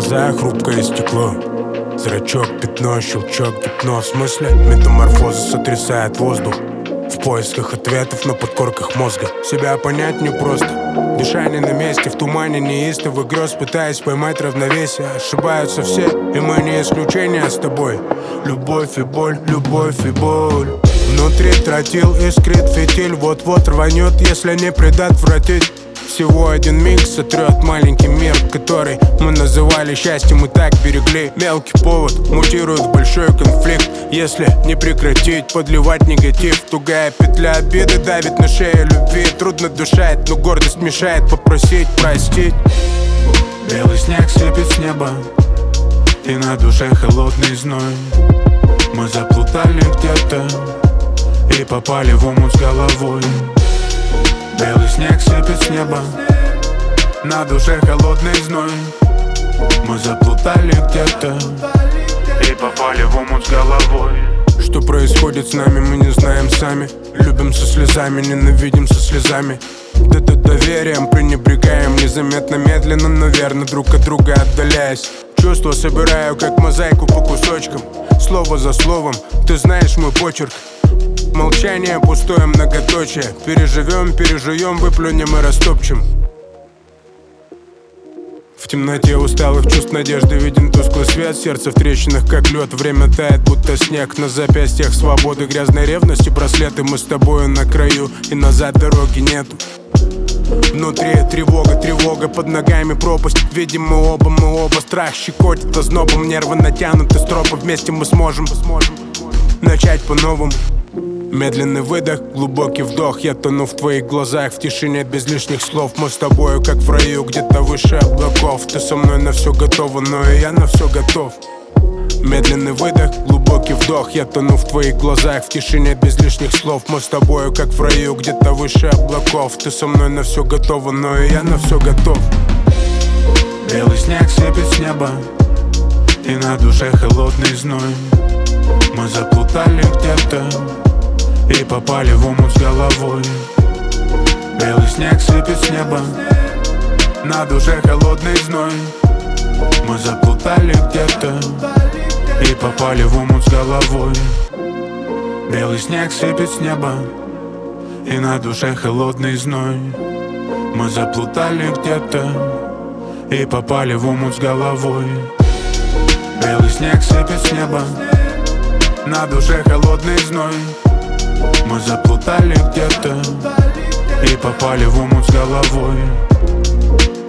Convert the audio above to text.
глаза хрупкое стекло, зрачок, пятно, щелчок, гипноз. Мысли метаморфоза сотрясает воздух в поисках ответов на подкорках мозга. Себя понять непросто, дыхание на месте, в тумане неистовых грез, пытаясь поймать равновесие. Ошибаются все, и мы не исключение с тобой. Любовь и боль, любовь и боль. Внутри тротил, искрит фитиль, вот-вот рванет, если не предотвратить. Всего один миг сотрет маленький мир, который мы называли счастьем и так берегли. Мелкий повод мутирует в большой конфликт, если не прекратить подливать негатив. Тугая петля обиды давит на шею любви. Трудно дышать, но гордость мешает попросить простить. Белый снег сыпет с неба, и на душе холодный зной. Мы заплутали где-то и попали в омут с головой. Белый снег сыпет с неба, на душе холодный зной. Мы заплутали где-то и попали в омут с головой. Что происходит с нами, мы не знаем сами. Любим со слезами, ненавидим со слезами. Доверием пренебрегаем незаметно, медленно, но верно, друг от друга отдаляясь. Чувства собираю, как мозаику по кусочкам, слово за словом, ты знаешь мой почерк. Молчание, пустое многоточие. Переживем, пережуем, выплюнем и растопчем. В темноте усталых чувств надежды виден тусклый свет. Сердце в трещинах, как лед. Время тает, будто снег. На запястьях свободы, грязной ревности браслеты. Мы с тобою на краю, и назад дороги нету. Внутри тревога, тревога, под ногами пропасть. Видим мы оба, страх щекотит ознобом. Нервы натянуты, стропы, вместе мы сможем начать по-новому. Медленный выдох, глубокий вдох. Я тону в твоих глазах, в тишине без лишних слов. Мы с тобою как в раю, где-то выше облаков. Ты со мной на все готова, но и я на все готов. Медленный выдох, глубокий вдох. Я тону в твоих глазах, в тишине без лишних слов. Мы с тобою как в раю, где-то выше облаков. Ты со мной на все готова, но и я на все готов. Белый снег сыпет с неба, и на душе холодный зной. Мы заплутали где-то и попали в омут с головой. Белый снег сыпет с неба, на душе холодный зной. Мы заплутали где-то и попали в омут с головой. Белый снег сыпет с неба, и на душе холодный зной. Мы заплутали где-то и попали в омут с головой. Белый снег сыпет с неба, на душе холодный зной. Мы заплутали где-то и попали в омут с головой.